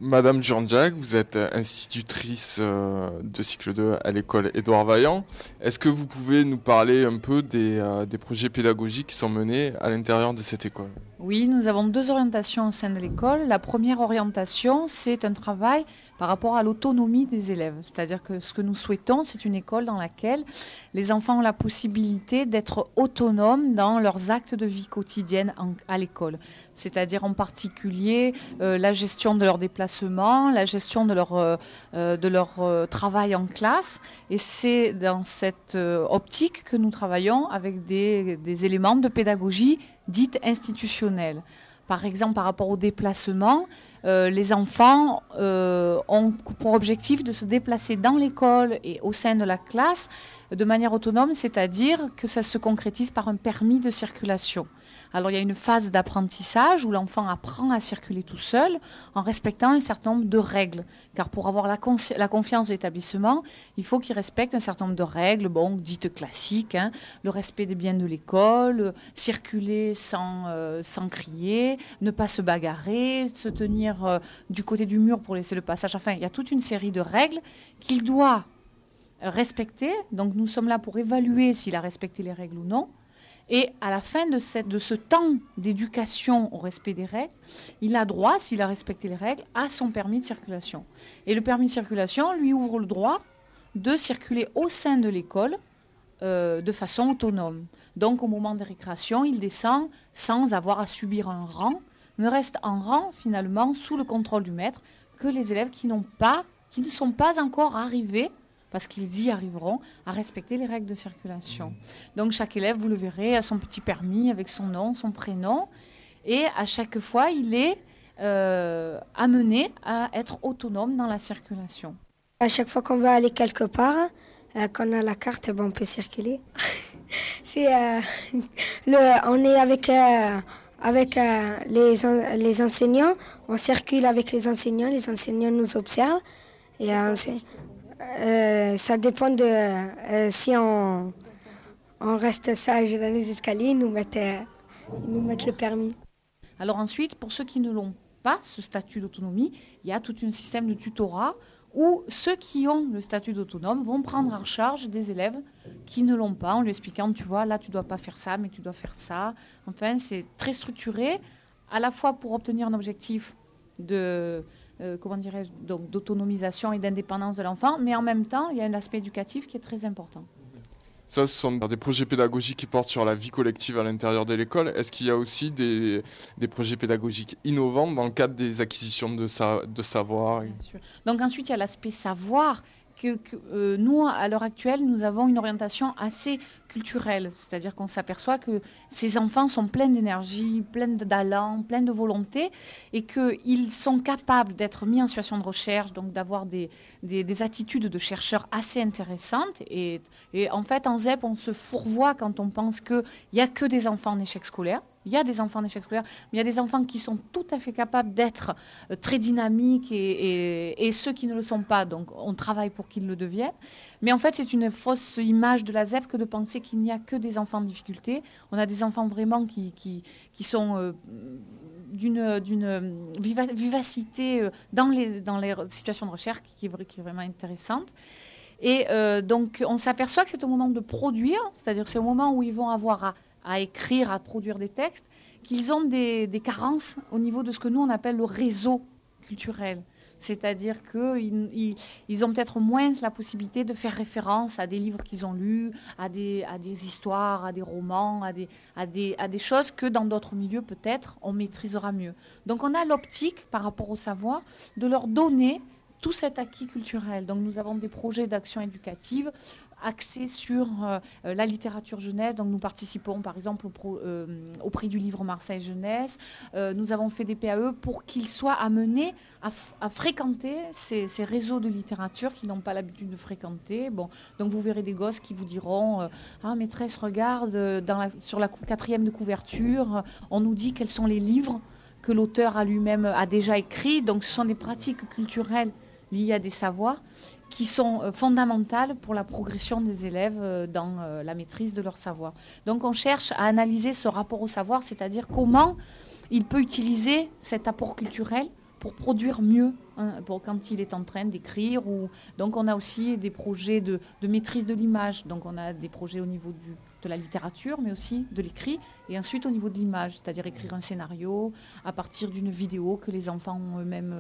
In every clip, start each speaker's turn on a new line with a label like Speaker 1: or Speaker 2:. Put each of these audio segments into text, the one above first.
Speaker 1: Madame Djandjak, vous êtes institutrice de cycle 2 à l'école Édouard Vaillant. Est-ce que vous pouvez nous parler un peu des projets pédagogiques qui sont menés à l'intérieur de cette école ?
Speaker 2: Oui, nous avons 2 orientations au sein de l'école. La première orientation, c'est un travail par rapport à l'autonomie des élèves. C'est-à-dire que ce que nous souhaitons, c'est une école dans laquelle les enfants ont la possibilité d'être autonomes dans leurs actes de vie quotidienne à l'école. C'est-à-dire en particulier la gestion de leurs déplacements, la gestion de leur travail en classe. Et c'est dans cette optique que nous travaillons avec des éléments de pédagogie dite institutionnelle. Par exemple, par rapport au déplacement, les enfants ont pour objectif de se déplacer dans l'école et au sein de la classe de manière autonome, c'est-à-dire que ça se concrétise par un permis de circulation. Alors il y a une phase d'apprentissage où l'enfant apprend à circuler tout seul en respectant un certain nombre de règles. Car pour avoir la confiance de l'établissement, il faut qu'il respecte un certain nombre de règles, dites classiques, le respect des biens de l'école, circuler sans crier, ne pas se bagarrer, se tenir du côté du mur pour laisser le passage. Enfin, il y a toute une série de règles qu'il doit respecter. Donc nous sommes là pour évaluer s'il a respecté les règles ou non. Et à la fin de ce temps d'éducation au respect des règles, il a droit, s'il a respecté les règles, à son permis de circulation. Et le permis de circulation lui ouvre le droit de circuler au sein de l'école de façon autonome. Donc au moment des récréations, il descend sans avoir à subir un rang, ne reste en rang finalement sous le contrôle du maître que les élèves qui ne sont pas encore arrivés, parce qu'ils y arriveront, à respecter les règles de circulation. Donc chaque élève, vous le verrez, a son petit permis avec son nom, son prénom, et à chaque fois, il est amené à être autonome dans la circulation.
Speaker 3: À chaque fois qu'on va aller quelque part, qu'on a la carte, on peut circuler. On est avec les enseignants, on circule avec les enseignants nous observent, et ça dépend de si on reste sage dans les escaliers, ils nous mettent le permis.
Speaker 2: Alors ensuite, pour ceux qui ne l'ont pas, ce statut d'autonomie, il y a tout un système de tutorat où ceux qui ont le statut d'autonome vont prendre en charge des élèves qui ne l'ont pas, en lui expliquant, tu vois, là tu ne dois pas faire ça, mais tu dois faire ça. Enfin, c'est très structuré, à la fois pour obtenir un objectif donc d'autonomisation et d'indépendance de l'enfant, mais en même temps, il y a un aspect éducatif qui est très important.
Speaker 1: Ça, ce sont des projets pédagogiques qui portent sur la vie collective à l'intérieur de l'école. Est-ce qu'il y a aussi des projets pédagogiques innovants dans le cadre des acquisitions de savoir ?
Speaker 2: Bien sûr. Donc ensuite, il y a l'aspect savoir. Nous, à l'heure actuelle, nous avons une orientation assez culturelle. C'est-à-dire qu'on s'aperçoit que ces enfants sont pleins d'énergie, pleins d'allant, pleins de volonté, et qu'ils sont capables d'être mis en situation de recherche, donc d'avoir des attitudes de chercheurs assez intéressantes. Et en fait, en ZEP, on se fourvoie quand on pense qu'il n'y a que des enfants en échec scolaire. Il y a des enfants en échec scolaire, mais il y a des enfants qui sont tout à fait capables d'être très dynamiques et ceux qui ne le sont pas, donc on travaille pour qu'ils le deviennent. Mais en fait, c'est une fausse image de la ZEP que de penser qu'il n'y a que des enfants en difficulté. On a des enfants vraiment qui sont d'une vivacité dans les situations de recherche qui est vraiment intéressante. Et donc, on s'aperçoit que c'est au moment de produire, c'est-à-dire c'est au moment où ils vont avoir à écrire, à produire des textes, qu'ils ont des carences au niveau de ce que nous, on appelle le réseau culturel. C'est-à-dire qu'ils ont peut-être moins la possibilité de faire référence à des livres qu'ils ont lus, à des histoires, à des romans, à des choses que dans d'autres milieux, peut-être, on maîtrisera mieux. Donc on a l'optique, par rapport au savoir, de leur donner tout cet acquis culturel. Donc nous avons des projets d'action éducative axés sur la littérature jeunesse. Donc nous participons par exemple au prix du livre Marseille Jeunesse. Nous avons fait des PAE pour qu'ils soient amenés à fréquenter ces réseaux de littérature qu'ils n'ont pas l'habitude de fréquenter. Bon, donc vous verrez des gosses qui vous diront ah maîtresse, regarde, sur la 4e de couverture, on nous dit quels sont les livres que l'auteur a lui-même a déjà écrits. Donc ce sont des pratiques culturelles liées à des savoirs qui sont fondamentales pour la progression des élèves dans la maîtrise de leur savoir. Donc on cherche à analyser ce rapport au savoir, c'est-à-dire comment il peut utiliser cet apport culturel pour produire mieux, hein, pour quand il est en train d'écrire. Donc on a aussi des projets de maîtrise de l'image. Donc on a des projets au niveau de la littérature, mais aussi de l'écrit, et ensuite au niveau de l'image, c'est-à-dire écrire un scénario à partir d'une vidéo que les enfants ont eux-mêmes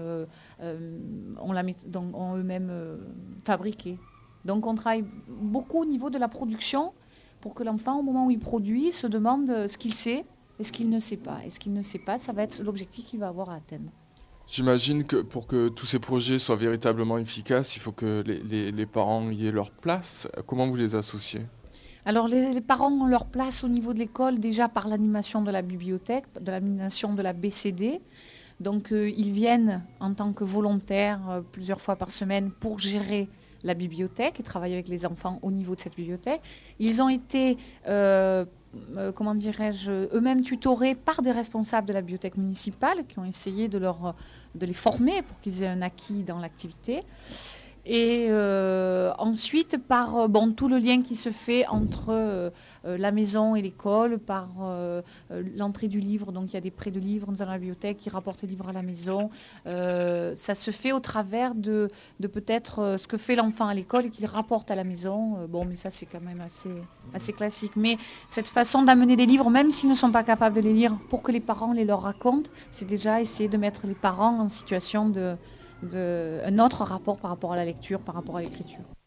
Speaker 2: fabriquée. Donc on travaille beaucoup au niveau de la production pour que l'enfant, au moment où il produit, se demande ce qu'il sait et ce qu'il ne sait pas. Et ce qu'il ne sait pas, ça va être l'objectif qu'il va avoir à atteindre.
Speaker 1: J'imagine que pour que tous ces projets soient véritablement efficaces, il faut que les parents y aient leur place. Comment vous les associez ?
Speaker 2: Alors les parents ont leur place au niveau de l'école déjà par l'animation de la bibliothèque, de l'animation de la BCD. Donc ils viennent en tant que volontaires plusieurs fois par semaine pour gérer la bibliothèque et travailler avec les enfants au niveau de cette bibliothèque. Ils ont été, eux-mêmes tutorés par des responsables de la bibliothèque municipale qui ont essayé de les former pour qu'ils aient un acquis dans l'activité. Et ensuite, par tout le lien qui se fait entre la maison et l'école, par l'entrée du livre. Donc, il y a des prêts de livres dans la bibliothèque qui rapportent les livres à la maison. Ça se fait au travers de peut-être ce que fait l'enfant à l'école et qu'il rapporte à la maison. Mais ça, c'est quand même assez classique. Mais cette façon d'amener des livres, même s'ils ne sont pas capables de les lire, pour que les parents les leur racontent, c'est déjà essayer de mettre les parents en situation un autre rapport par rapport à la lecture, par rapport à l'écriture.